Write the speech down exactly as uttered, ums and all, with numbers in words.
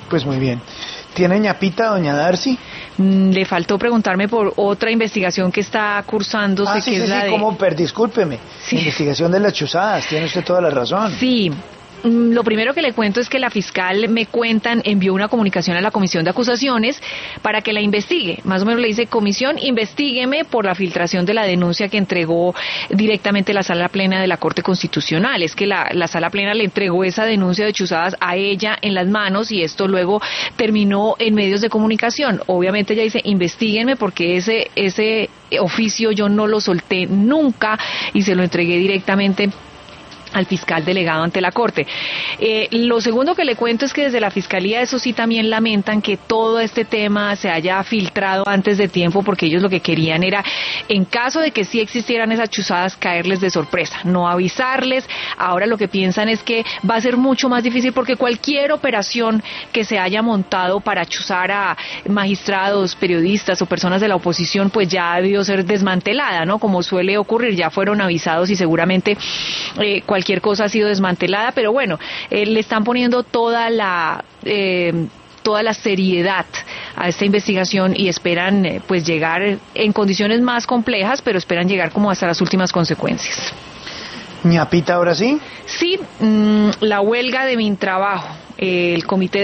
Pues muy bien. ¿Tiene ñapita, doña Darcy? Mm, le faltó preguntarme por otra investigación que está cursándose, Ah, sí, que sí, es la sí, de... ¿cómo? Per, discúlpeme. Sí. Investigación de las chuzadas, tiene usted toda la razón. Sí. Lo primero que le cuento es que la fiscal, me cuentan, envió una comunicación a la comisión de acusaciones para que la investigue. Más o menos le dice: comisión, investígueme por la filtración de la denuncia que entregó directamente la Sala Plena de la Corte Constitucional. Es que la, la Sala Plena le entregó esa denuncia de chuzadas a ella en las manos y esto luego terminó en medios de comunicación. Obviamente ella dice: investíguenme porque ese, ese oficio yo no lo solté nunca y se lo entregué directamente al fiscal delegado ante la Corte. Eh, lo segundo que le cuento es que desde la Fiscalía, eso sí, también lamentan que todo este tema se haya filtrado antes de tiempo, porque ellos lo que querían era, en caso de que sí existieran esas chuzadas, caerles de sorpresa, no avisarles. Ahora lo que piensan es que va a ser mucho más difícil, porque cualquier operación que se haya montado para chuzar a magistrados, periodistas o personas de la oposición, pues ya ha debido ser desmantelada, ¿no? Como suele ocurrir, ya fueron avisados y seguramente eh, cualquier Cualquier cosa ha sido desmantelada, pero bueno, eh, le están poniendo toda la eh, toda la seriedad a esta investigación y esperan eh, pues llegar en condiciones más complejas, pero esperan llegar como hasta las últimas consecuencias. ¿Ñapita ahora sí? Sí, mmm, la huelga de Mintrabajo, eh, el comité